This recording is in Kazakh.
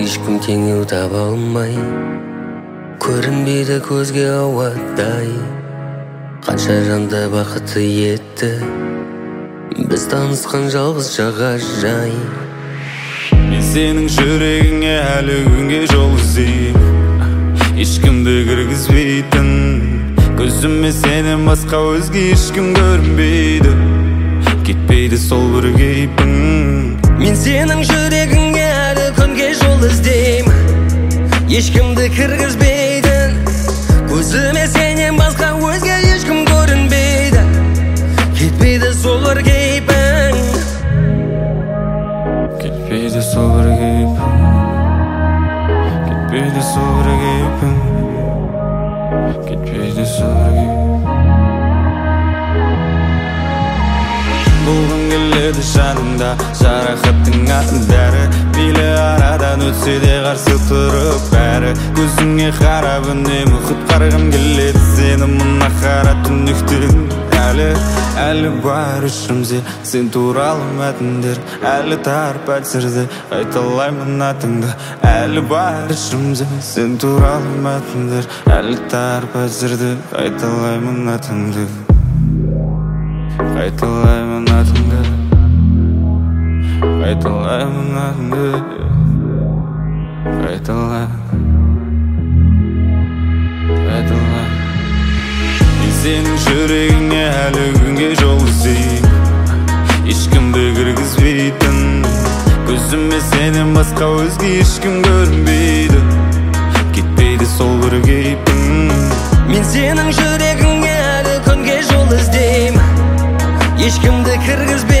ешкім теңеу таба алмай, көрінбейді көзге ауадай. Қанша жанды бақытты етті біз танысқан жалғыз жағажай. Мен сенің жүрегіңе әлі күнге жол іздеймін, ешкімді кіргізбейтін. Көзіме сенен басқа өзге ешкім көрінбейді, кетпейді сол бір кейпің. Мен сенің жүрегіңе әлі күнге жол іздеймін, ешкімді кіргізбейтін. Көзіме сенен басқа өзге ешкім көрінбейді, кетпейді сол бір кейпің. Кетпейді сол бір кейпің, кетпейді сол бір кейпің, кетпейді сол бір кейпің. Болғың келеді жанымда жарақатыңа дәрі, мейлі арадан өтсе де қарсы тұрып бәрі. Көзіңе қарап үнемі құтқарғым келеді сені мына қара түнектен. Әлі бар ішімде сен туралы мәтіндер, әлі тарп әлсірді қайталаймын атыңды. Әлі бар ішімде сен туралы мәтіндер, әлі тарп әлсірді қайталаймын атыңды. Қайталаймын атыңды, қайталаймын атыңды, қайталаймын. Мен сенің жүрегіңе әлі күнге жол іздеймін, ешкімді кіргізбейтін. Көзіме сенен басқа өзге ешкім көрінбейді, кетпейді сол бір кейпің. Мен сенің жүрегіңе әлі күнге жол іздеймін, ешкімді кіргізбейтін.